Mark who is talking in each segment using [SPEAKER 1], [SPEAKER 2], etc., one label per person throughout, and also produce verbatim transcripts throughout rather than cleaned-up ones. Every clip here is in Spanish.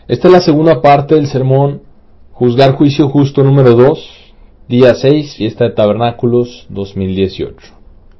[SPEAKER 1] Esta es la segunda parte del sermón, Juzgar Juicio Justo número dos, día seis, Fiesta de Tabernáculos dos mil dieciocho.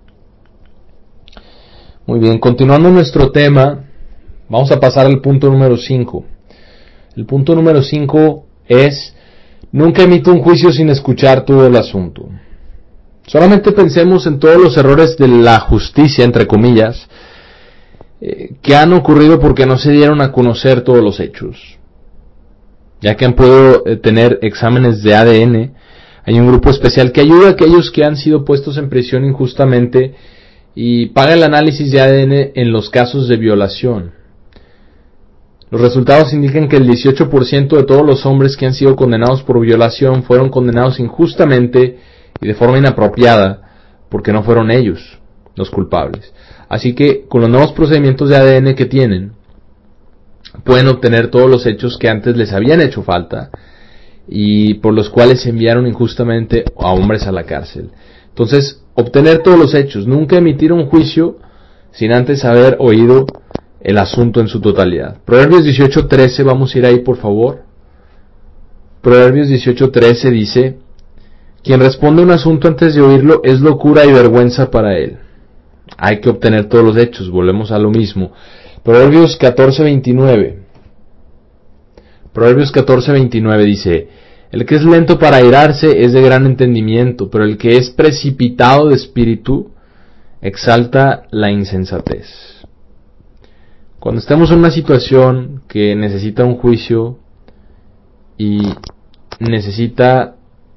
[SPEAKER 1] Muy bien, continuando nuestro tema, vamos a pasar al punto número cinco. El punto número cinco es: nunca emite un juicio sin escuchar todo el asunto. Solamente pensemos en todos los errores de la justicia, entre comillas, eh, que han ocurrido porque no se dieron a conocer todos los hechos. Ya que han podido eh, tener exámenes de A D N, hay un grupo especial que ayuda a aquellos que han sido puestos en prisión injustamente y paga el análisis de A D N en los casos de violación. Los resultados indican que el dieciocho por ciento de todos los hombres que han sido condenados por violación fueron condenados injustamente y de forma inapropiada, porque no fueron ellos los culpables. Así que, con los nuevos procedimientos de A D N que tienen, pueden obtener todos los hechos que antes les habían hecho falta y por los cuales enviaron injustamente a hombres a la cárcel. Entonces, obtener todos los hechos, nunca emitir un juicio sin antes haber oído el asunto en su totalidad. Proverbios dieciocho trece, vamos a ir ahí por favor. Proverbios dieciocho trece dice: quien responde un asunto antes de oírlo es locura y vergüenza para él. Hay que obtener todos los hechos, volvemos a lo mismo. Proverbios catorce veintinueve. Proverbios catorce veintinueve dice: el que es lento para airarse es de gran entendimiento, pero el que es precipitado de espíritu exalta la insensatez. Cuando estamos en una situación que necesita un juicio y necesita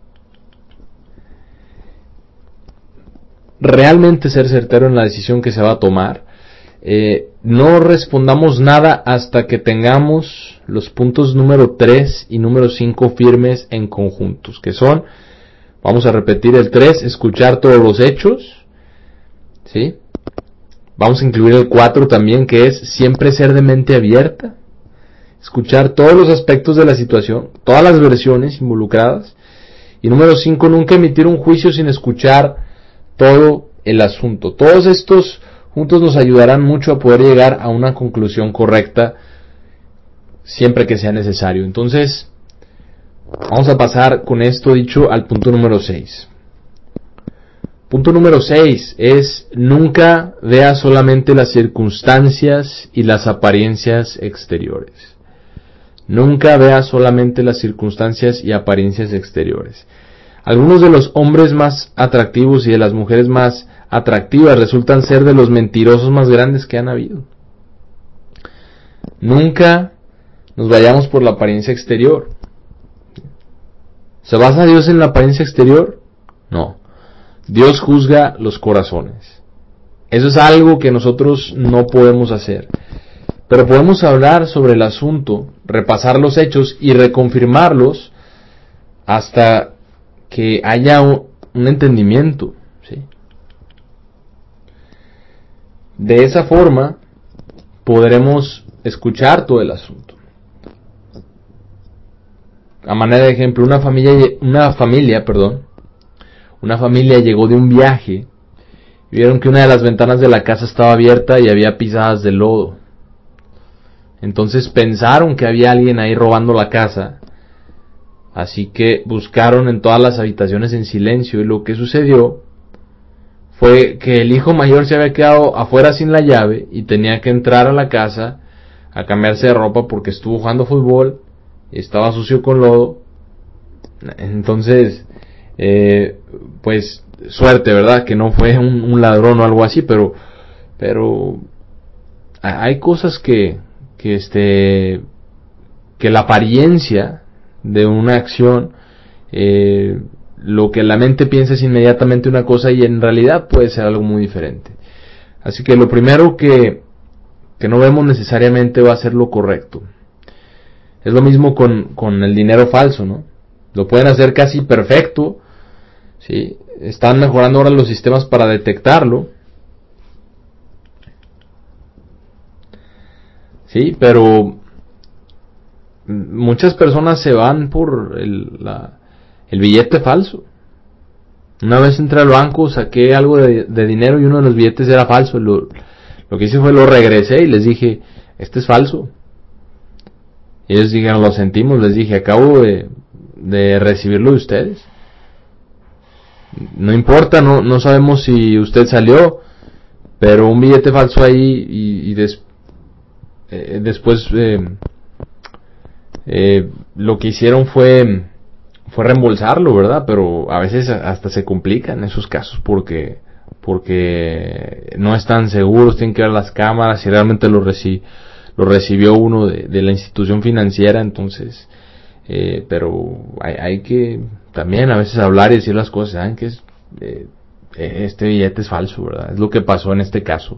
[SPEAKER 1] realmente ser certero en la decisión que se va a tomar, eh, no respondamos nada hasta que tengamos los puntos número tres y número cinco firmes en conjuntos, que son, vamos a repetir el tres, escuchar todos los hechos, ¿sí? Vamos a incluir el cuatro también, que es siempre ser de mente abierta, escuchar todos los aspectos de la situación, todas las versiones involucradas, y número cinco, nunca emitir un juicio sin escuchar todo el asunto. Todos estos juntos nos ayudarán mucho a poder llegar a una conclusión correcta siempre que sea necesario. Entonces, vamos a pasar con esto dicho al punto número seis. Punto número seis es: nunca vea solamente las circunstancias y las apariencias exteriores. Nunca vea solamente las circunstancias y apariencias exteriores. Algunos de los hombres más atractivos y de las mujeres más atractivas resultan ser de los mentirosos más grandes que han habido. Nunca nos vayamos por la apariencia exterior. ¿Se basa Dios en la apariencia exterior? No. Dios juzga los corazones. Eso es algo que nosotros no podemos hacer. Pero podemos hablar sobre el asunto, repasar los hechos y reconfirmarlos hasta que haya un, un entendimiento, ¿sí? De esa forma podremos escuchar todo el asunto. A manera de ejemplo, una familia, una familia, perdón, una familia llegó de un viaje y vieron que una de las ventanas de la casa estaba abierta y había pisadas de lodo. Entonces pensaron que había alguien ahí robando la casa. Así que buscaron en todas las habitaciones en silencio, y lo que sucedió fue que el hijo mayor se había quedado afuera sin la llave y tenía que entrar a la casa a cambiarse de ropa porque estuvo jugando fútbol y estaba sucio con lodo. Entonces, eh, pues suerte, ¿verdad? Que no fue un, un ladrón o algo así, pero, pero hay cosas que, que este, que la apariencia de una acción, eh, lo que la mente piensa es inmediatamente una cosa y en realidad puede ser algo muy diferente. Así que lo primero que, que no vemos necesariamente va a ser lo correcto. Es lo mismo con, con el dinero falso, ¿no? Lo pueden hacer casi perfecto, ¿sí? Están mejorando ahora los sistemas para detectarlo, ¿sí? Pero muchas personas se van por el, la, el billete falso. Una vez entré al banco, saqué algo de, de dinero y uno de los billetes era falso. Lo, lo que hice fue lo regresé y les dije: este es falso. Y ellos dijeron, lo sentimos. Les dije, acabo de, de recibirlo de ustedes. No importa, no, no sabemos si usted salió, pero un billete falso ahí y, y des, eh, después eh, eh, lo que hicieron fue fue reembolsarlo, ¿verdad? Pero a veces hasta se complican esos casos porque porque no están seguros, tienen que ver las cámaras si realmente lo, reci, lo recibió uno de, de la institución financiera, entonces eh, pero hay, hay que también a veces hablar y decir las cosas, ¿saben? Que es, eh, este billete es falso, ¿verdad? Es lo que pasó en este caso.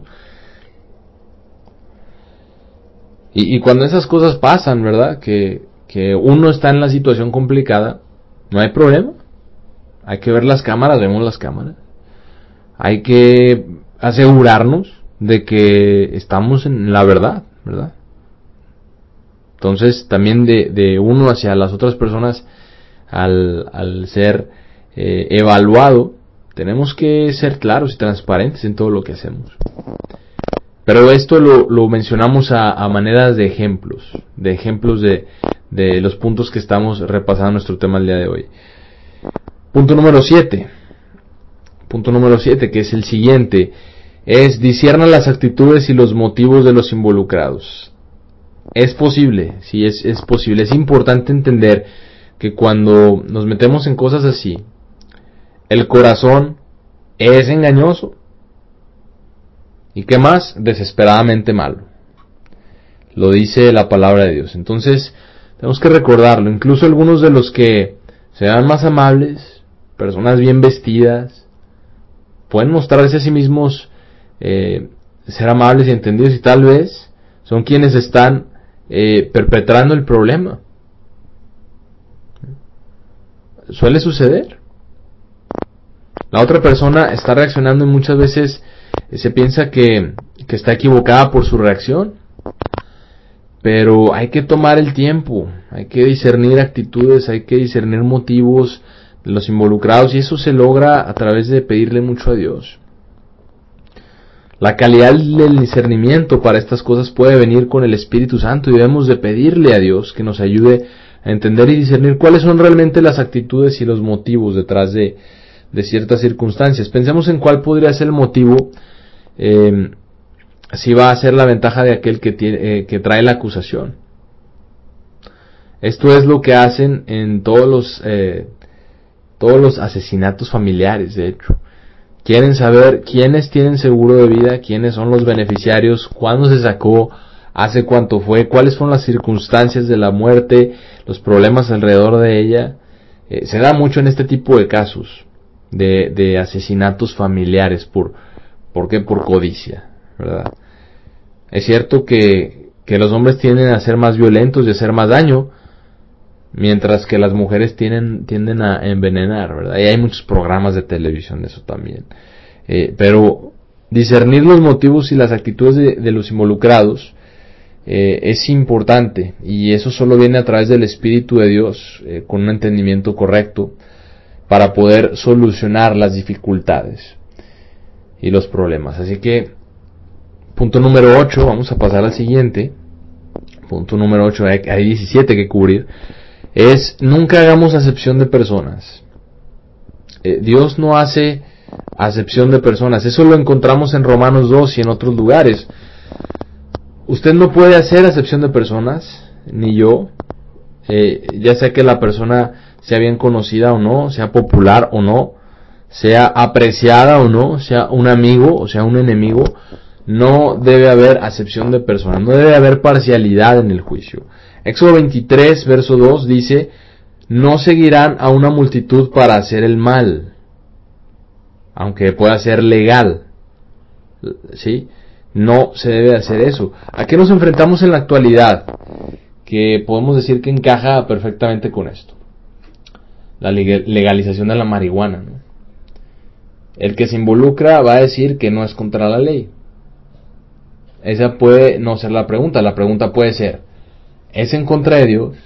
[SPEAKER 1] Y, y cuando esas cosas pasan, ¿verdad? Que, que uno está en la situación complicada, no hay problema. Hay que ver las cámaras, vemos las cámaras. Hay que asegurarnos de que estamos en la verdad, ¿verdad? Entonces, también de, de uno hacia las otras personas, al, al ser eh, evaluado, tenemos que ser claros y transparentes en todo lo que hacemos. Pero esto lo, lo mencionamos a, a maneras de ejemplos, de ejemplos de, de los puntos que estamos repasando en nuestro tema el día de hoy. Punto número siete. Punto número siete, que es el siguiente, es discierna las actitudes y los motivos de los involucrados. Es posible, sí, es, es posible. Es importante entender que cuando nos metemos en cosas así, el corazón es engañoso. ¿Y qué más? Desesperadamente malo. Lo dice la palabra de Dios. Entonces, tenemos que recordarlo. Incluso algunos de los que se dan más amables, personas bien vestidas, pueden mostrarse a sí mismos eh, ser amables y entendidos, y tal vez son quienes están eh, perpetrando el problema. Suele suceder. La otra persona está reaccionando y muchas veces se piensa que, que está equivocada por su reacción. Pero hay que tomar el tiempo, hay que discernir actitudes, hay que discernir motivos de los involucrados, y eso se logra a través de pedirle mucho a Dios. La calidad del discernimiento para estas cosas puede venir con el Espíritu Santo, y debemos de pedirle a Dios que nos ayude a entender y discernir cuáles son realmente las actitudes y los motivos detrás de, de ciertas circunstancias. Pensemos en cuál podría ser el motivo, eh, si va a ser la ventaja de aquel que, tiene, eh, que trae la acusación. Esto es lo que hacen en todos los, eh, todos los asesinatos familiares, de hecho. Quieren saber quiénes tienen seguro de vida, quiénes son los beneficiarios, cuándo se sacó, hace cuánto fue, cuáles fueron las circunstancias de la muerte, los problemas alrededor de ella. Eh, se da mucho en este tipo de casos de, de asesinatos familiares. ¿Por, ¿por qué? Por codicia, ¿verdad? Es cierto que, que los hombres tienden a ser más violentos y a hacer más daño, mientras que las mujeres tienden, tienden a envenenar, ¿verdad? Y hay muchos programas de televisión de eso también. Eh, pero discernir los motivos y las actitudes de, de los involucrados eh, es importante, y eso solo viene a través del Espíritu de Dios, eh, con un entendimiento correcto, para poder solucionar las dificultades y los problemas. Así que, punto número ocho, vamos a pasar al siguiente. Punto número ocho, hay, hay diecisiete que cubrir. Es, nunca hagamos acepción de personas. Eh, Dios no hace acepción de personas. Eso lo encontramos en Romanos dos y en otros lugares. Usted no puede hacer acepción de personas, ni yo, eh, ya sea que la persona sea bien conocida o no, sea popular o no, sea apreciada o no, sea un amigo o sea un enemigo. No debe haber acepción de personas, no debe haber parcialidad en el juicio. Éxodo veintitrés, verso dos dice, no seguirán a una multitud para hacer el mal, aunque pueda ser legal, ¿sí? No se debe hacer eso. ¿A qué nos enfrentamos en la actualidad? Que podemos decir que encaja perfectamente con esto. La legalización de la marihuana, ¿no? El que se involucra va a decir que no es contra la ley. Esa puede no ser la pregunta. La pregunta puede ser, ¿es en contra de Dios?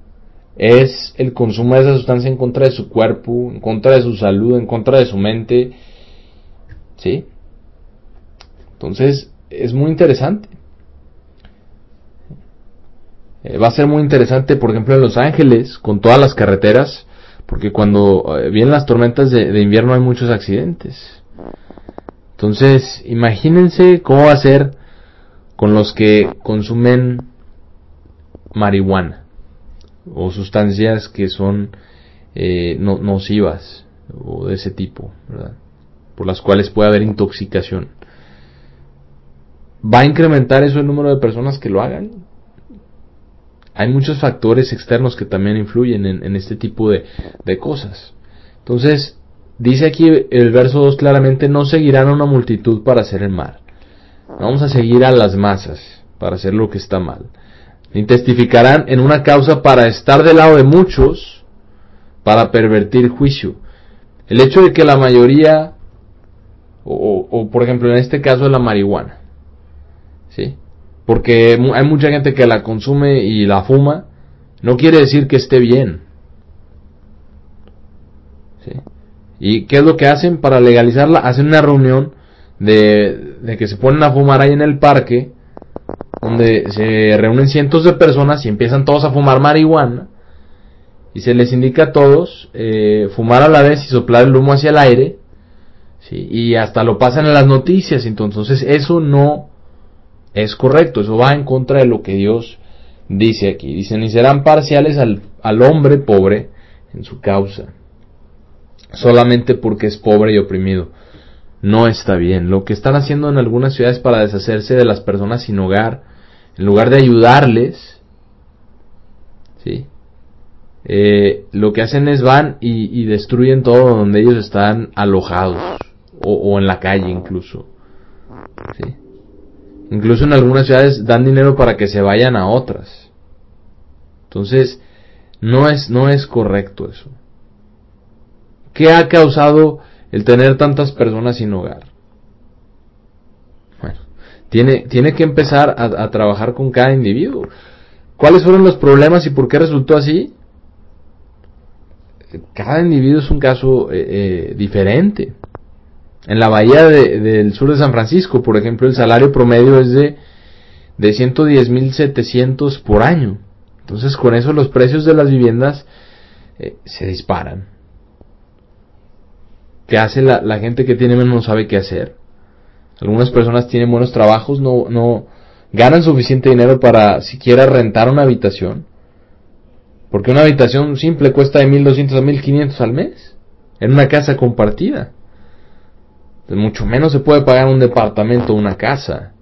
[SPEAKER 1] ¿Es el consumo de esa sustancia en contra de su cuerpo, en contra de su salud, en contra de su mente? ¿Sí? Entonces, es muy interesante. Eh, va a ser muy interesante, por ejemplo, en Los Ángeles, con todas las carreteras, porque cuando eh, vienen las tormentas de, de invierno hay muchos accidentes. Entonces, imagínense cómo va a ser con los que consumen marihuana o sustancias que son eh, no, nocivas o de ese tipo, ¿verdad? Por las cuales puede haber intoxicación. ¿Va a incrementar eso el número de personas que lo hagan? Hay muchos factores externos que también influyen en, en este tipo de, de cosas. Entonces, dice aquí el verso dos claramente: no seguirán a una multitud para hacer el mal. No vamos a seguir a las masas para hacer lo que está mal. Ni testificarán en una causa para estar del lado de muchos, para pervertir juicio. El hecho de que la mayoría, o, o, o por ejemplo en este caso la marihuana, ¿sí? Porque hay mucha gente que la consume y la fuma, no quiere decir que esté bien, ¿sí? ¿Y qué es lo que hacen para legalizarla? Hacen una reunión de, de que se ponen a fumar ahí en el parque, donde se reúnen cientos de personas y empiezan todos a fumar marihuana, y se les indica a todos eh, fumar a la vez y soplar el humo hacia el aire, ¿sí? Y hasta lo pasan en las noticias. Entonces eso no es correcto, eso va en contra de lo que Dios dice aquí. Dicen: y serán parciales al, al hombre pobre en su causa, solamente porque es pobre y oprimido. No está bien. Lo que están haciendo en algunas ciudades para deshacerse de las personas sin hogar, en lugar de ayudarles, ¿sí? Eh, lo que hacen es van y, y destruyen todo donde ellos están alojados, o, o en la calle incluso, ¿sí? Incluso en algunas ciudades dan dinero para que se vayan a otras. Entonces, no es, no es correcto eso. ¿Qué ha causado el tener tantas personas sin hogar? Bueno, tiene, tiene que empezar a, a trabajar con cada individuo. ¿Cuáles fueron los problemas y por qué resultó así? Cada individuo es un caso eh, eh, diferente. En la bahía de, del sur de San Francisco, por ejemplo, el salario promedio es de, de ciento diez mil setecientos por año. Entonces, con eso los precios de las viviendas eh, se disparan. ¿Qué hace la, la gente que tiene menos? No sabe qué hacer. Algunas personas tienen buenos trabajos, no, no ganan suficiente dinero para siquiera rentar una habitación. Porque una habitación simple cuesta de mil doscientos a mil quinientos al mes, en una casa compartida. Entonces, mucho menos se puede pagar un departamento o una casa.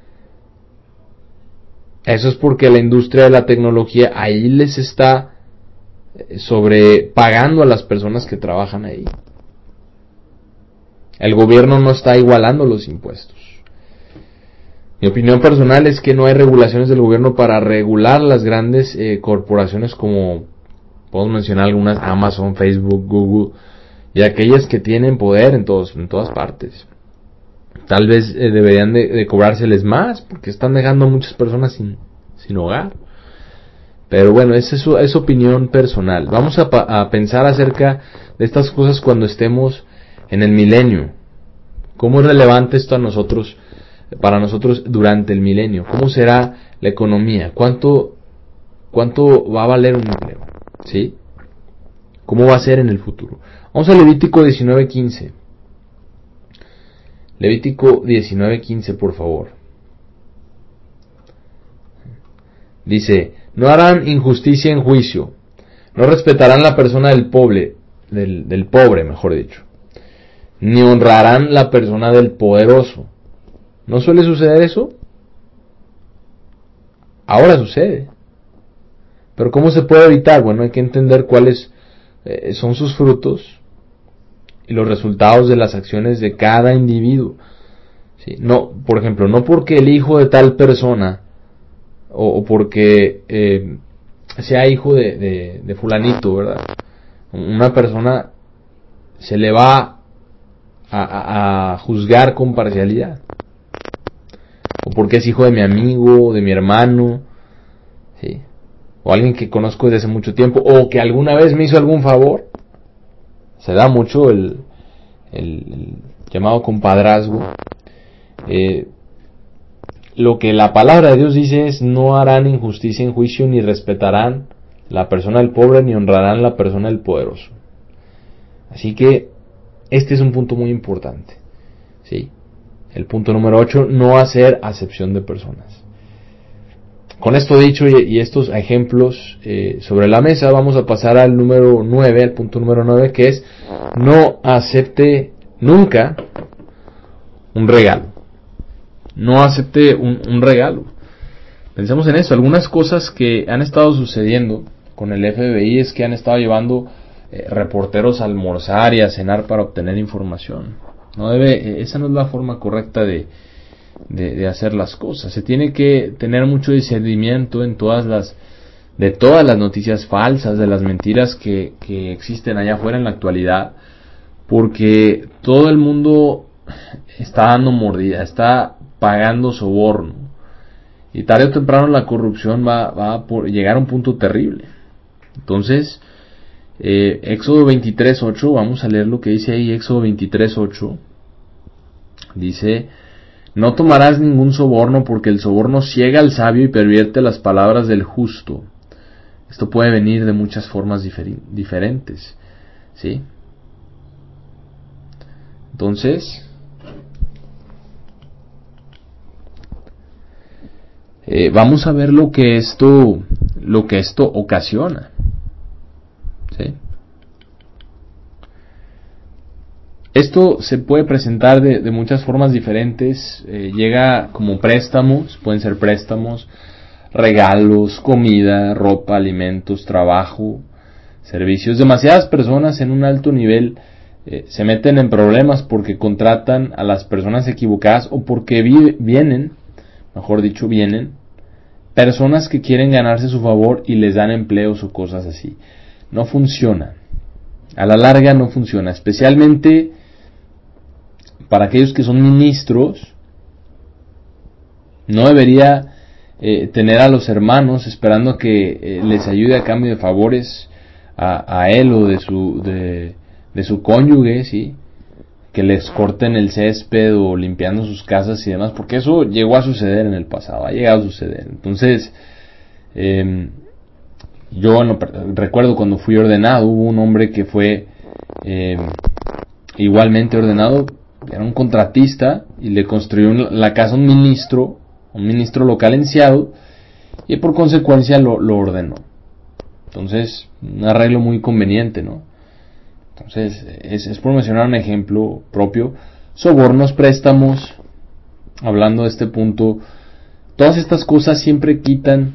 [SPEAKER 1] Eso es porque la industria de la tecnología ahí les está sobrepagando a las personas que trabajan ahí. El gobierno no está igualando los impuestos. Mi opinión personal es que no hay regulaciones del gobierno para regular las grandes eh, corporaciones, como podemos mencionar algunas: Amazon, Facebook, Google, y aquellas que tienen poder en todos, en todas partes. Tal vez eh, deberían de, de cobrárseles más, porque están dejando a muchas personas sin, sin hogar. Pero bueno, esa es, su, es opinión personal. Vamos a, a pensar acerca de estas cosas cuando estemos en el milenio. ¿Cómo es relevante esto a nosotros, para nosotros durante el milenio? ¿Cómo será la economía? ¿Cuánto, cuánto va a valer un empleo? ¿Sí? ¿Cómo va a ser en el futuro? Vamos a Levítico diecinueve quince. Levítico diecinueve quince, por favor. Dice: no harán injusticia en juicio, no respetarán la persona del pobre, del, del pobre, mejor dicho, ni honrarán la persona del poderoso. ¿No suele suceder eso? Ahora sucede. Pero ¿cómo se puede evitar? Bueno, hay que entender cuáles eh, son sus frutos y los resultados de las acciones de cada individuo. ¿Sí? No, por ejemplo, no porque el hijo de tal persona o, o porque eh, sea hijo de, de, de fulanito, ¿verdad? Una persona se le va a, a, a juzgar con parcialidad. O porque es hijo de mi amigo, o de mi hermano, ¿sí? O alguien que conozco desde hace mucho tiempo, o que alguna vez me hizo algún favor. Se da mucho el, el, el llamado compadrazgo. Eh, lo que la palabra de Dios dice es: no harán injusticia en juicio, ni respetarán la persona del pobre, ni honrarán la persona del poderoso. Así que este es un punto muy importante, ¿sí? El punto número ocho, no hacer acepción de personas. Con esto dicho y estos ejemplos eh, sobre la mesa, vamos a pasar al número nueve, al punto número nueve, que es: no acepte nunca un regalo. No acepte un, un regalo. Pensemos en eso. Algunas cosas que han estado sucediendo con el F B I es que han estado llevando eh, reporteros a almorzar y a cenar para obtener información. No debe, esa no es la forma correcta de, de, de hacer las cosas. Se tiene que tener mucho discernimiento en todas las, de todas las noticias falsas, de las mentiras que, que existen allá afuera en la actualidad, porque todo el mundo está dando mordida, está pagando soborno, y tarde o temprano la corrupción va, va a por llegar a un punto terrible. Entonces, eh, Éxodo veintitrés ocho, vamos a leer lo que dice ahí. Éxodo veintitrés ocho dice: no tomarás ningún soborno, porque el soborno ciega al sabio y pervierte las palabras del justo. Esto puede venir de muchas formas diferi- diferentes, ¿sí? Entonces, eh, vamos a ver lo que esto, lo que esto ocasiona, ¿sí? Esto se puede presentar de, de muchas formas diferentes. Eh, llega como préstamos, pueden ser préstamos, regalos, comida, ropa, alimentos, trabajo, servicios. Demasiadas personas en un alto nivel eh, se meten en problemas porque contratan a las personas equivocadas, o porque vi- vienen, mejor dicho, vienen personas que quieren ganarse su favor y les dan empleos o cosas así. No funciona. A la larga no funciona, especialmente para aquellos que son ministros. No debería eh, tener a los hermanos esperando que eh, les ayude a cambio de favores a, a él o de su de, de su cónyuge, ¿sí? Que les corten el césped o limpiando sus casas y demás, porque eso llegó a suceder en el pasado, ha llegado a suceder. Entonces, eh, yo no, recuerdo cuando fui ordenado, hubo un hombre que fue eh, igualmente ordenado, era un contratista, y le construyó la casa a un ministro, un ministro local en Seattle, y por consecuencia lo, lo ordenó. Entonces, un arreglo muy conveniente, ¿no? Entonces, es, es por mencionar un ejemplo propio. Sobornos, préstamos, hablando de este punto, todas estas cosas siempre quitan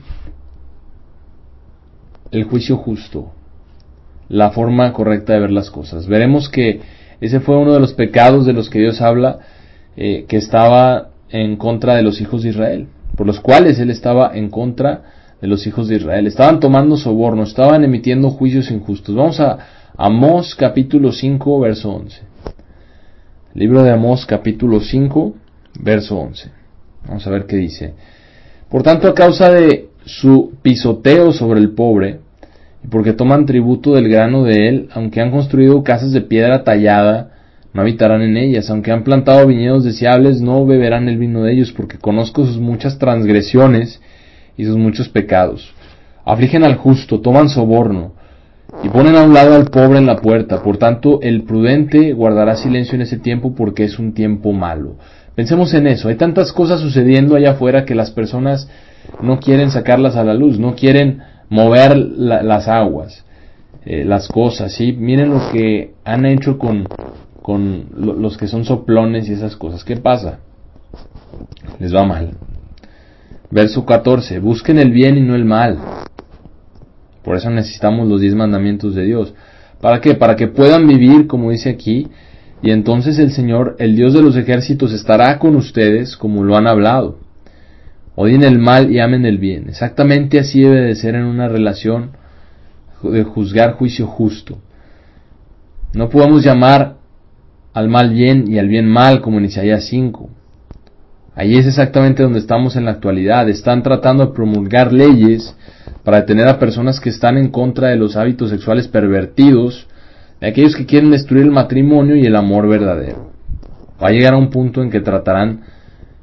[SPEAKER 1] el juicio justo, la forma correcta de ver las cosas. Veremos que ese fue uno de los pecados de los que Dios habla, eh, que estaba en contra de los hijos de Israel, por los cuales Él estaba en contra de los hijos de Israel. Estaban tomando soborno, estaban emitiendo juicios injustos. Vamos a Amós capítulo cinco, verso once. Libro de Amós capítulo cinco, verso once. Vamos a ver qué dice. Por tanto, a causa de su pisoteo sobre el pobre, y porque toman tributo del grano de él, aunque han construido casas de piedra tallada, no habitarán en ellas. Aunque han plantado viñedos deseables, no beberán el vino de ellos, porque conozco sus muchas transgresiones y sus muchos pecados. Afligen al justo, toman soborno, y ponen a un lado al pobre en la puerta. Por tanto, el prudente guardará silencio en ese tiempo, porque es un tiempo malo. Pensemos en eso. Hay tantas cosas sucediendo allá afuera que las personas no quieren sacarlas a la luz, no quieren mover la, las aguas, eh, las cosas, ¿sí? Miren lo que han hecho con, con lo, los que son soplones y esas cosas. ¿Qué pasa? Les va mal. Verso catorce. Busquen el bien y no el mal. Por eso necesitamos los diez mandamientos de Dios. ¿Para qué? Para que puedan vivir, como dice aquí, y entonces el Señor, el Dios de los ejércitos, estará con ustedes como lo han hablado. Odien el mal y amen el bien. Exactamente así debe de ser en una relación de juzgar juicio justo. No podemos llamar al mal bien y al bien mal, como en Isaías cinco. Ahí es exactamente donde estamos en la actualidad. Están tratando de promulgar leyes para detener a personas que están en contra de los hábitos sexuales pervertidos, de aquellos que quieren destruir el matrimonio y el amor verdadero. Va a llegar a un punto en que tratarán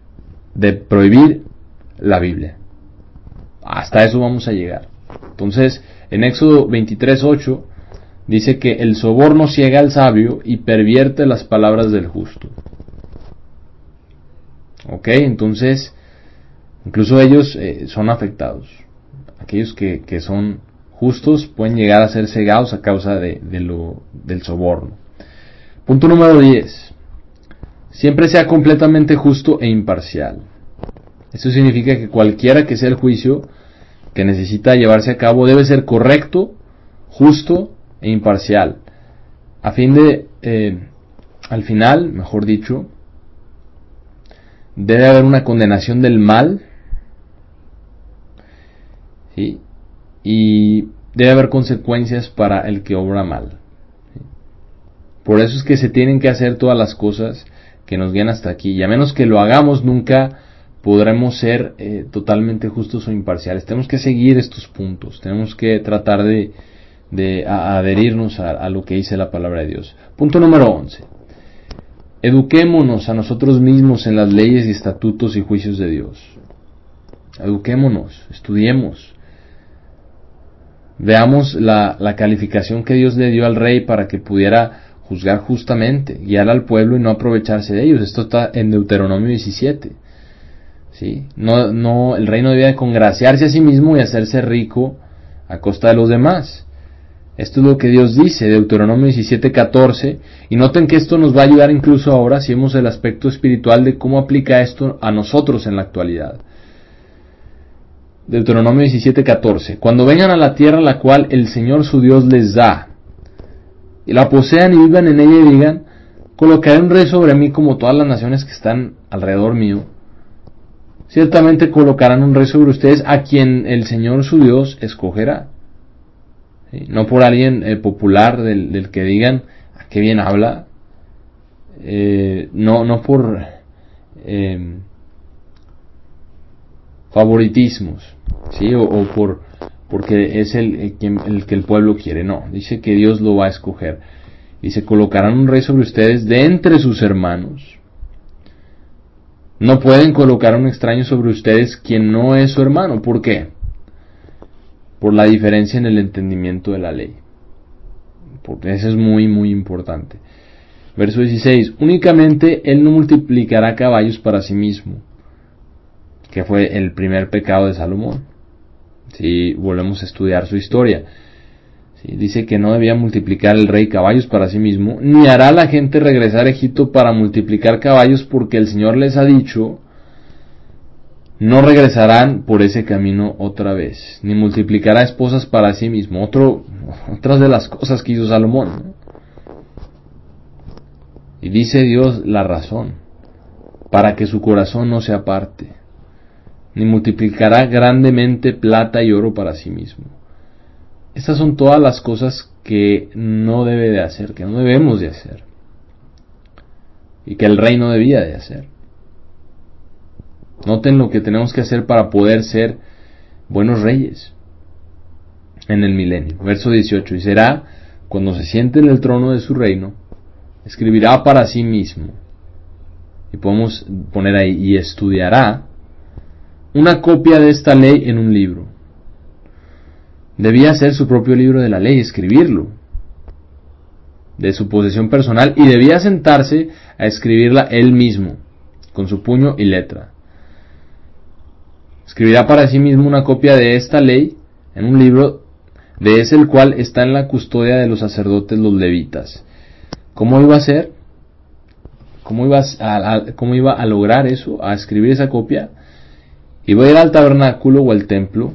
[SPEAKER 1] de prohibir la Biblia. Hasta eso vamos a llegar. Entonces, en Éxodo veintitrés ocho dice que el soborno ciega al sabio y pervierte las palabras del justo. Ok, entonces, incluso ellos eh, son afectados. Aquellos que, que son justos pueden llegar a ser cegados a causa de, de lo, del soborno. Punto número diez. Siempre sea completamente justo e imparcial. Esto significa que cualquiera que sea el juicio que necesita llevarse a cabo debe ser correcto, justo e imparcial, a fin de, eh, al final, mejor dicho, debe haber una condenación del mal, ¿sí? Y debe haber consecuencias para el que obra mal, ¿sí? Por eso es que se tienen que hacer todas las cosas que nos guían hasta aquí, y a menos que lo hagamos, nunca podremos ser eh, totalmente justos o imparciales. Tenemos que seguir estos puntos, tenemos que tratar de de a, adherirnos a, a lo que dice la palabra de Dios. Punto número once. Eduquémonos a nosotros mismos en las leyes y estatutos y juicios de Dios. Eduquémonos, estudiemos. Veamos la, la calificación que Dios le dio al rey para que pudiera juzgar justamente, guiar al pueblo y no aprovecharse de ellos. Esto está en Deuteronomio diecisiete. ¿Sí? No, no, el rey no debía de congraciarse a sí mismo y hacerse rico a costa de los demás. Esto es lo que Dios dice, Deuteronomio diecisiete catorce, y noten que esto nos va a ayudar incluso ahora si vemos el aspecto espiritual de cómo aplica esto a nosotros en la actualidad. Deuteronomio diecisiete catorce. Cuando vengan a la tierra la cual el Señor su Dios les da, y la posean y vivan en ella y digan, colocaré un rey sobre mí como todas las naciones que están alrededor mío, ciertamente colocarán un rey sobre ustedes a quien el Señor su Dios escogerá. ¿Sí? No por alguien eh, popular del, del que digan, ¿a qué bien habla? Eh, no, no por eh, favoritismos, ¿sí? O, o por porque es el, el, que, el que el pueblo quiere. No, dice que Dios lo va a escoger. Dice, colocarán un rey sobre ustedes de entre sus hermanos. No pueden colocar a un extraño sobre ustedes quien no es su hermano. ¿Por qué? Por la diferencia en el entendimiento de la ley. Porque eso es muy, muy importante. Verso dieciséis. Únicamente él no multiplicará caballos para sí mismo, que fue el primer pecado de Salomón. Si volvemos a estudiar su historia, ¿sí? Dice que no debía multiplicar el rey caballos para sí mismo, ni hará la gente regresar a Egipto para multiplicar caballos, porque el Señor les ha dicho, no regresarán por ese camino otra vez, ni multiplicará esposas para sí mismo. Otro, otras de las cosas que hizo Salomón, ¿no? Y dice Dios la razón, para que su corazón no se aparte, ni multiplicará grandemente plata y oro para sí mismo. Estas son todas las cosas que no debe de hacer, que no debemos de hacer, y que el rey no debía de hacer. Noten lo que tenemos que hacer para poder ser buenos reyes en el milenio. Verso dieciocho. Y será, cuando se siente en el trono de su reino, escribirá para sí mismo, y podemos poner ahí, y estudiará una copia de esta ley en un libro. Debía hacer su propio libro de la ley, escribirlo, de su posesión personal, y debía sentarse a escribirla él mismo, con su puño y letra. Escribirá para sí mismo una copia de esta ley en un libro, de ese el cual está en la custodia de los sacerdotes los levitas. ¿Cómo iba a ser? ¿Cómo iba a, a, cómo iba a lograr eso? A escribir esa copia. Iba a ir al tabernáculo o al templo,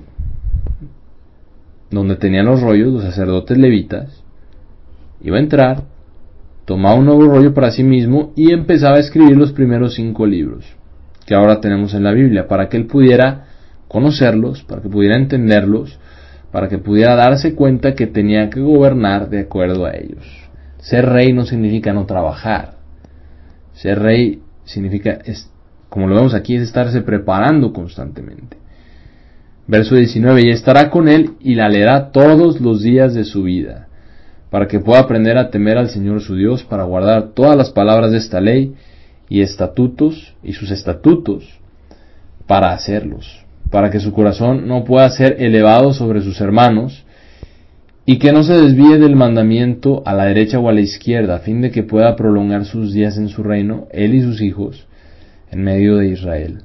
[SPEAKER 1] donde tenían los rollos los sacerdotes levitas. Iba a entrar, tomaba un nuevo rollo para sí mismo y empezaba a escribir los primeros cinco libros que ahora tenemos en la Biblia, para que él pudiera conocerlos, para que pudiera entenderlos, para que pudiera darse cuenta que tenía que gobernar de acuerdo a ellos. Ser rey no significa no trabajar. Ser rey significa, es, como lo vemos aquí, es estarse preparando constantemente. Verso diecinueve. Y estará con él y la leerá todos los días de su vida, para que pueda aprender a temer al Señor su Dios, para guardar todas las palabras de esta ley y estatutos y sus estatutos, para hacerlos, para que su corazón no pueda ser elevado sobre sus hermanos y que no se desvíe del mandamiento a la derecha o a la izquierda, a fin de que pueda prolongar sus días en su reino, él y sus hijos, en medio de Israel.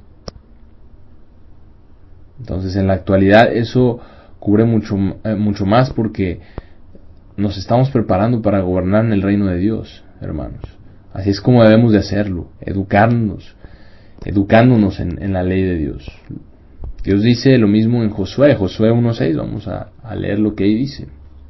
[SPEAKER 1] Entonces, en la actualidad eso cubre mucho, eh, mucho más, porque nos estamos preparando para gobernar en el reino de Dios, hermanos. Así es como debemos de hacerlo, educarnos, educándonos en, en la ley de Dios. Dios dice lo mismo en Josué, Josué uno seis, vamos a, a leer lo que ahí dice.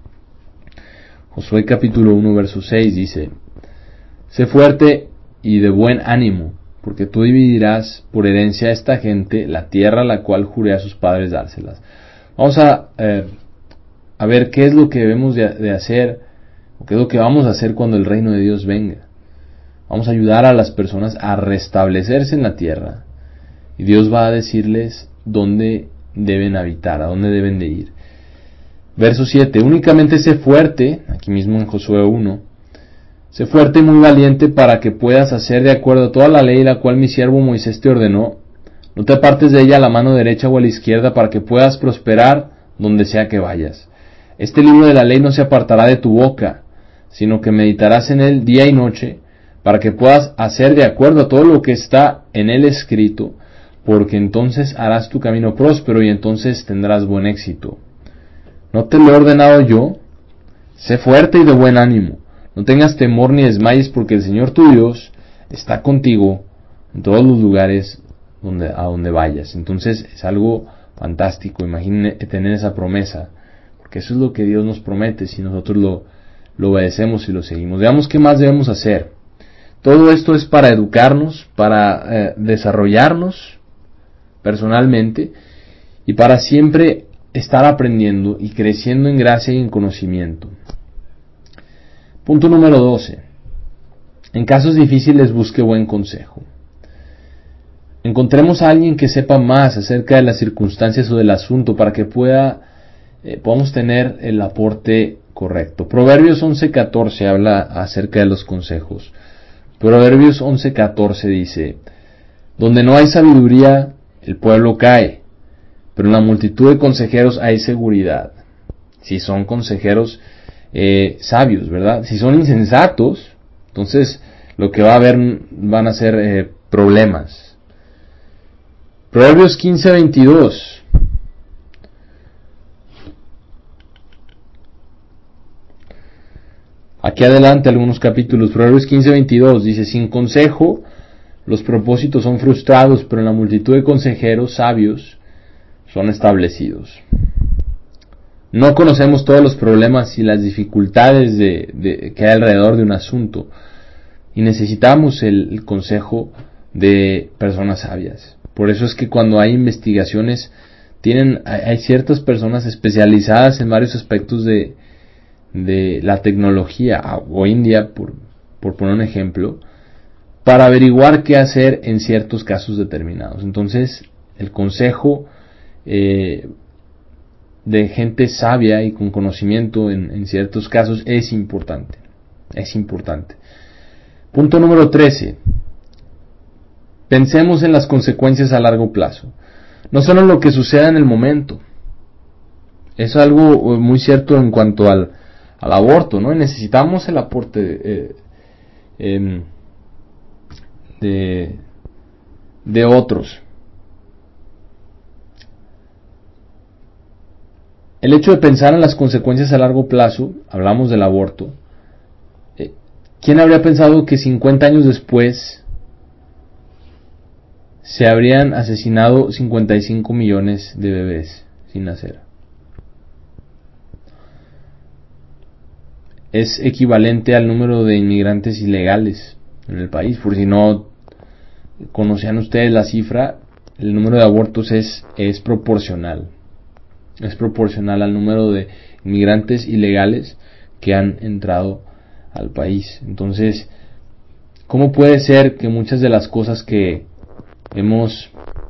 [SPEAKER 1] Josué capítulo uno verso seis dice: sé fuerte y de buen ánimo, porque tú dividirás por herencia a esta gente la tierra a la cual juré a sus padres dárselas. Vamos a, eh, a ver qué es lo que debemos de, de hacer, o qué es lo que vamos a hacer cuando el reino de Dios venga. Vamos a ayudar a las personas a restablecerse en la tierra, y Dios va a decirles dónde deben habitar, a dónde deben de ir. Verso siete: únicamente sé fuerte, aquí mismo en Josué uno, sé fuerte y muy valiente para que puedas hacer de acuerdo a toda la ley la cual mi siervo Moisés te ordenó. No te apartes de ella a la mano derecha o a la izquierda, para que puedas prosperar donde sea que vayas. Este libro de la ley no se apartará de tu boca, sino que meditarás en él día y noche, para que puedas hacer de acuerdo a todo lo que está en él escrito, porque entonces harás tu camino próspero y entonces tendrás buen éxito. ¿No te lo he ordenado yo? Sé fuerte y de buen ánimo. No tengas temor ni desmayes, porque el Señor tu Dios está contigo en todos los lugares donde, a donde vayas. Entonces es algo fantástico. Imagínate tener esa promesa, porque eso es lo que Dios nos promete si nosotros lo, lo obedecemos y lo seguimos. Veamos qué más debemos hacer. Todo esto es para educarnos, para eh, desarrollarnos personalmente y para siempre estar aprendiendo y creciendo en gracia y en conocimiento. Punto número doce. En casos difíciles busque buen consejo. Encontremos a alguien que sepa más acerca de las circunstancias o del asunto, para que pueda eh, podamos tener el aporte correcto. Proverbios once catorce habla acerca de los consejos. Proverbios once catorce dice: donde no hay sabiduría, el pueblo cae, pero en la multitud de consejeros hay seguridad. Si son consejeros eh, sabios, ¿verdad? Si son insensatos, entonces lo que va a haber van a ser eh, problemas. Proverbios quince veintidós. Aquí adelante algunos capítulos. Proverbios quince veintidós dice: sin consejo los propósitos son frustrados, pero en la multitud de consejeros sabios son establecidos. No conocemos todos los problemas y las dificultades de, de, que hay alrededor de un asunto, y necesitamos el, el consejo de personas sabias. Por eso es que cuando hay investigaciones, tienen, hay ciertas personas especializadas en varios aspectos de, de la tecnología, hoy en día, por, por poner un ejemplo, para averiguar qué hacer en ciertos casos determinados. Entonces, el consejo eh, de gente sabia y con conocimiento en, en ciertos casos es importante. Es importante. Punto número trece. Pensemos en las consecuencias a largo plazo. No solo en lo que suceda en el momento. Es algo muy cierto en cuanto al, al aborto, ¿no? Y necesitamos el aporte eh, eh, de, de otros. El hecho de pensar en las consecuencias a largo plazo, hablamos del aborto. Eh, ¿Quién habría pensado que cincuenta años después se habrían asesinado cincuenta y cinco millones de bebés sin nacer? Es equivalente al número de inmigrantes ilegales en el país. Por si no conocían ustedes la cifra, el número de abortos es, es proporcional. Es proporcional al número de inmigrantes ilegales que han entrado al país. Entonces, ¿cómo puede ser que muchas de las cosas que hemos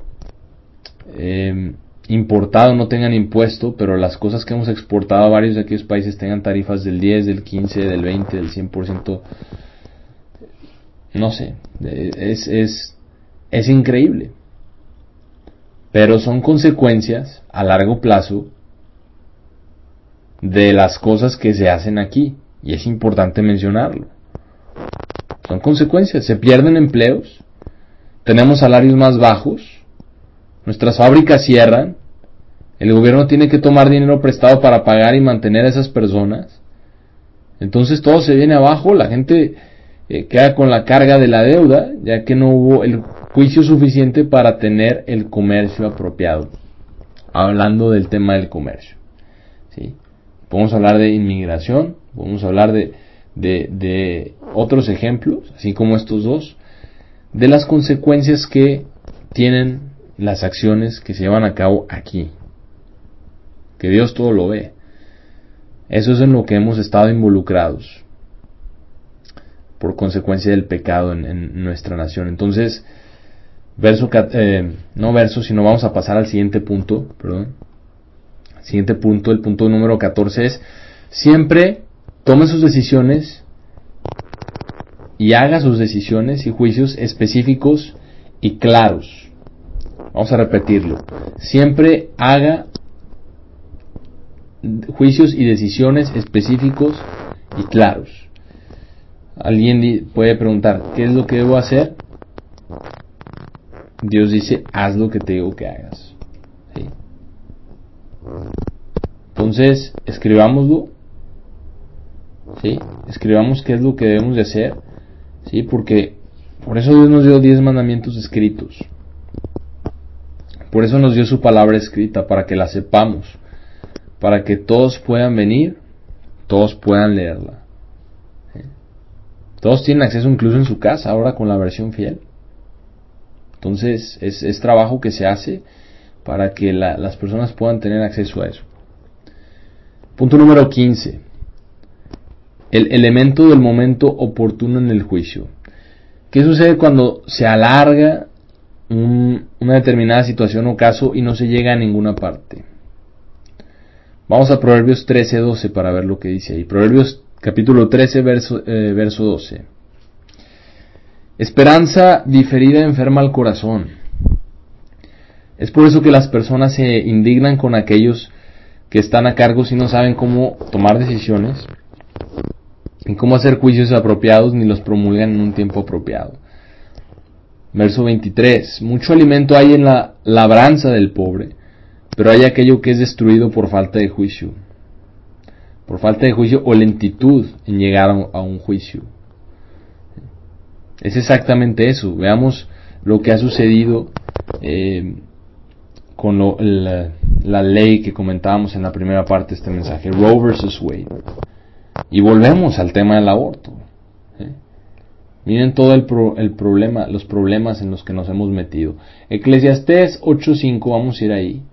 [SPEAKER 1] eh, importado no tengan impuesto, pero las cosas que hemos exportado a varios de aquellos países tengan tarifas del diez, del quince, del veinte, del cien por ciento? No sé, es, es, es increíble. pero son consecuencias a largo plazo de las cosas que se hacen aquí, y es importante mencionarlo. Son consecuencias, se pierden empleos, tenemos salarios más bajos, nuestras fábricas cierran, el gobierno tiene que tomar dinero prestado para pagar y mantener a esas personas, entonces todo se viene abajo, la gente eh, queda con la carga de la deuda, ya que no hubo el juicio suficiente para tener el comercio apropiado. Hablando del tema del comercio, ¿sí? Podemos hablar de inmigración, podemos hablar de, de, de otros ejemplos, así como estos dos, de las consecuencias que tienen las acciones que se llevan a cabo aquí. Que Dios todo lo ve. Eso es en lo que hemos estado involucrados por consecuencia del pecado en, en nuestra nación. Entonces, verso, eh, no verso, sino vamos a pasar al siguiente punto, perdón. Siguiente punto, el punto número catorce es: siempre tome sus decisiones y haga sus decisiones y juicios específicos y claros. Vamos a repetirlo. Siempre haga juicios y decisiones específicos y claros. Alguien puede preguntar, ¿qué es lo que debo hacer? Dios dice, haz lo que te digo que hagas. ¿Sí? Entonces, escribámoslo. ¿Sí? Escribamos qué es lo que debemos de hacer. ¿Sí? Porque por eso Dios nos dio diez mandamientos escritos. Por eso nos dio su palabra escrita, para que la sepamos, para que todos puedan venir, todos puedan leerla. ¿Sí? Todos tienen acceso incluso en su casa, ahora con la versión fiel. Entonces es, es trabajo que se hace para que la, las personas puedan tener acceso a eso. Punto número quince. El elemento del momento oportuno en el juicio. ¿Qué sucede cuando se alarga un, una determinada situación o caso y no se llega a ninguna parte? Vamos a Proverbios trece doce para ver lo que dice ahí. Proverbios capítulo trece, verso, eh, verso doce. Esperanza diferida enferma al corazón. Es por eso que las personas se indignan con aquellos que están a cargo si no saben cómo tomar decisiones y cómo hacer juicios apropiados ni los promulgan en un tiempo apropiado. Verso veintitrés. Mucho alimento hay en la labranza del pobre, pero hay aquello que es destruido por falta de juicio. Por falta de juicio o lentitud en llegar a un juicio. Es exactamente eso. Veamos lo que ha sucedido eh, con lo, la, la ley que comentábamos en la primera parte de este mensaje, Roe versus Wade. Y volvemos al tema del aborto. ¿eh? Miren todo el, pro, el problema, los problemas en los que nos hemos metido. Eclesiastés ocho cinco, vamos a ir ahí.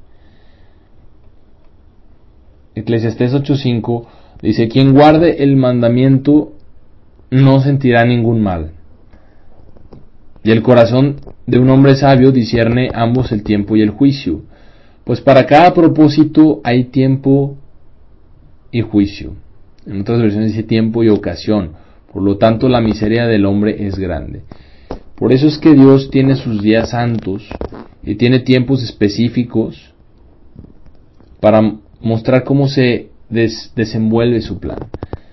[SPEAKER 1] Eclesiastés ocho cinco dice: quien guarde el mandamiento no sentirá ningún mal, y el corazón de un hombre sabio discierne ambos el tiempo y el juicio, pues para cada propósito hay tiempo y juicio. En otras versiones dice tiempo y ocasión. Por lo tanto, la miseria del hombre es grande. Por eso es que Dios tiene sus días santos y tiene tiempos específicos para mostrar cómo se des- desenvuelve su plan.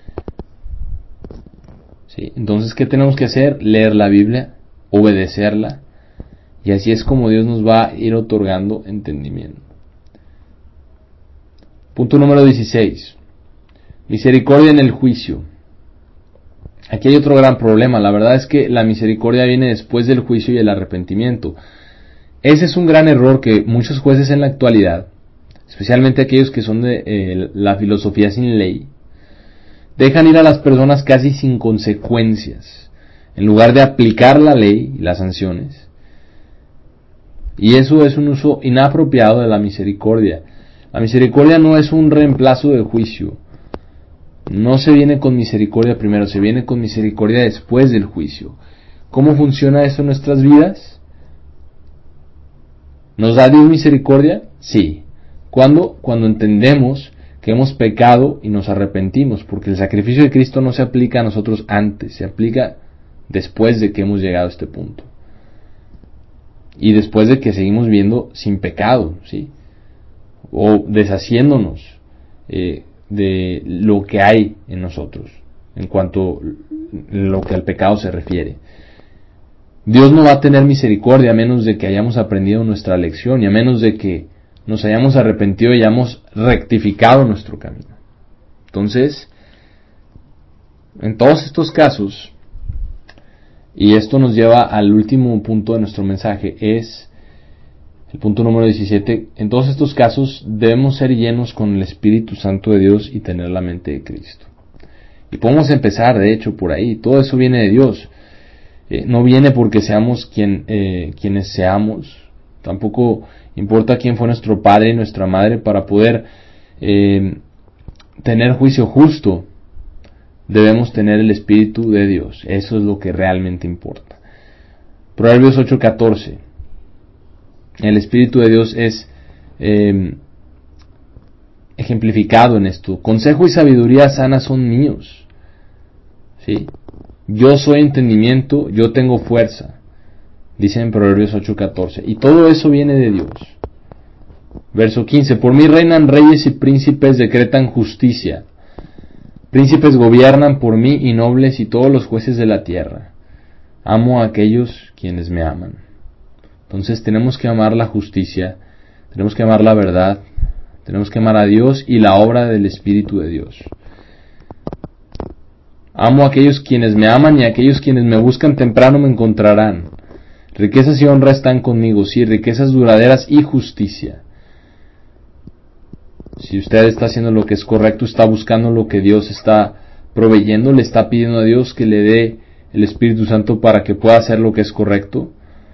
[SPEAKER 1] ¿Sí? Entonces, ¿qué tenemos que hacer? Leer la Biblia, obedecerla, y así es como Dios nos va a ir otorgando entendimiento. Punto número dieciséis. Misericordia en el juicio. Aquí hay otro gran problema. La verdad es que la misericordia viene después del juicio y el arrepentimiento. Ese es un gran error que muchos jueces en la actualidad, especialmente aquellos que son de eh, la filosofía sin ley, dejan ir a las personas casi sin consecuencias, en lugar de aplicar la ley y las sanciones. Y eso es un uso inapropiado de la misericordia. La misericordia no es un reemplazo del juicio. No se viene con misericordia primero, se viene con misericordia después del juicio. ¿Cómo funciona eso en nuestras vidas? ¿Nos da Dios misericordia? Sí. ¿Cuándo? Cuando entendemos que hemos pecado y nos arrepentimos, porque el sacrificio de Cristo no se aplica a nosotros antes, se aplica después de que hemos llegado a este punto. y después de que seguimos viendo sin pecado, ¿sí? O deshaciéndonos eh, de lo que hay en nosotros en cuanto a lo que al pecado se refiere. Dios no va a tener misericordia a menos de que hayamos aprendido nuestra lección y a menos de que nos hayamos arrepentido y hayamos rectificado nuestro camino. Entonces, en todos estos casos, y esto nos lleva al último punto de nuestro mensaje, es el punto número diecisiete. En todos estos casos debemos ser llenos con el Espíritu Santo de Dios y tener la mente de Cristo. Y podemos empezar, de hecho, por ahí. Todo eso viene de Dios. Eh, no viene porque seamos quien, eh, quienes seamos. Tampoco importa quién fue nuestro padre y nuestra madre para poder eh, tener juicio justo. Debemos tener el Espíritu de Dios. Eso es lo que realmente importa. Proverbios ocho catorce. El Espíritu de Dios es eh, ejemplificado en esto. Consejo y sabiduría sana son míos. ¿Sí? Yo soy entendimiento, yo tengo fuerza. Dice en Proverbios ocho catorce. Y todo eso viene de Dios. Verso quince. Por mí reinan reyes y príncipes, decretan justicia. Príncipes gobiernan por mí y nobles y todos los jueces de la tierra. Amo a aquellos quienes me aman. Entonces tenemos que amar la justicia, tenemos que amar la verdad, tenemos que amar a Dios y la obra del Espíritu de Dios. Amo a aquellos quienes me aman y a aquellos quienes me buscan temprano me encontrarán. Riquezas y honra están conmigo, sí, riquezas duraderas y justicia. Si usted está haciendo lo que es correcto, está buscando lo que Dios está proveyendo, le está pidiendo a Dios que le dé el Espíritu Santo para que pueda hacer lo que es correcto.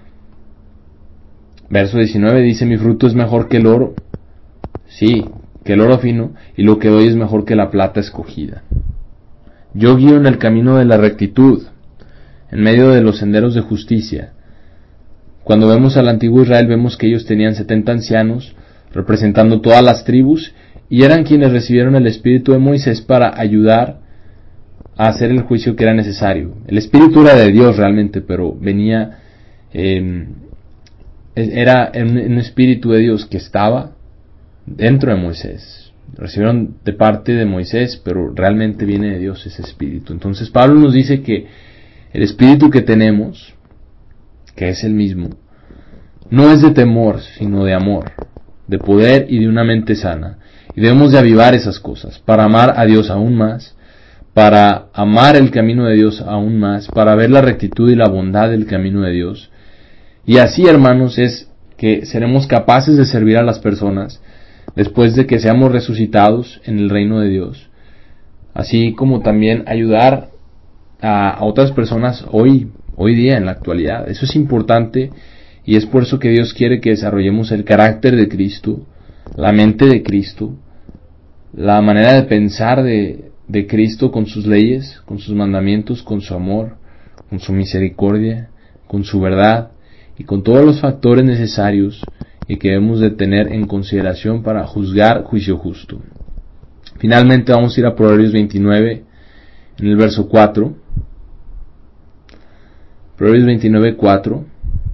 [SPEAKER 1] Verso diecinueve dice, mi fruto es mejor que el oro, sí, que el oro fino, y lo que doy es mejor que la plata escogida. Yo guío en el camino de la rectitud, en medio de los senderos de justicia. Cuando vemos al antiguo Israel, vemos que ellos tenían setenta ancianos, representando todas las tribus, y eran quienes recibieron el espíritu de Moisés para ayudar a hacer el juicio que era necesario. El espíritu era de Dios realmente, pero venía, eh, era un espíritu de Dios que estaba dentro de Moisés. Recibieron de parte de Moisés, pero realmente viene de Dios ese espíritu. Entonces Pablo nos dice que el espíritu que tenemos, que es el mismo, no es de temor, sino de amor, de poder y de una mente sana. Y debemos de avivar esas cosas para amar a Dios aún más, para amar el camino de Dios aún más, para ver la rectitud y la bondad del camino de Dios. Y así, hermanos, es que seremos capaces de servir a las personas después de que seamos resucitados en el reino de Dios, así como también ayudar a, a otras personas hoy, hoy día, en la actualidad. Eso es importante. Y es por eso que Dios quiere que desarrollemos el carácter de Cristo, la mente de Cristo, la manera de pensar de, de Cristo con sus leyes, con sus mandamientos, con su amor, con su misericordia, con su verdad y con todos los factores necesarios y que debemos de tener en consideración para juzgar juicio justo. Finalmente vamos a ir a Proverbios veintinueve en el verso cuatro. Proverbios veintinueve, cuatro.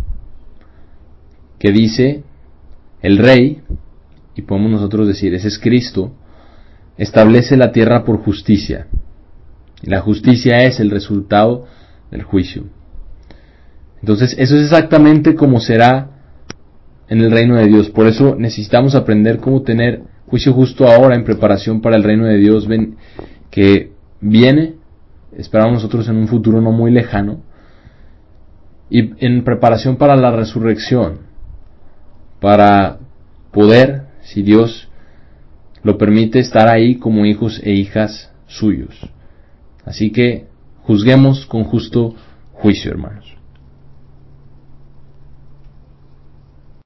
[SPEAKER 1] Que dice, el rey, y podemos nosotros decir, ese es Cristo, establece la tierra por justicia. Y la justicia es el resultado del juicio. Entonces, eso es exactamente como será en el reino de Dios. Por eso necesitamos aprender cómo tener juicio justo ahora en preparación para el reino de Dios ven, que viene, esperamos nosotros en un futuro no muy lejano, y en preparación para la resurrección, para poder, si Dios lo permite, estar ahí como hijos e hijas suyos. Así que juzguemos con justo juicio, hermanos.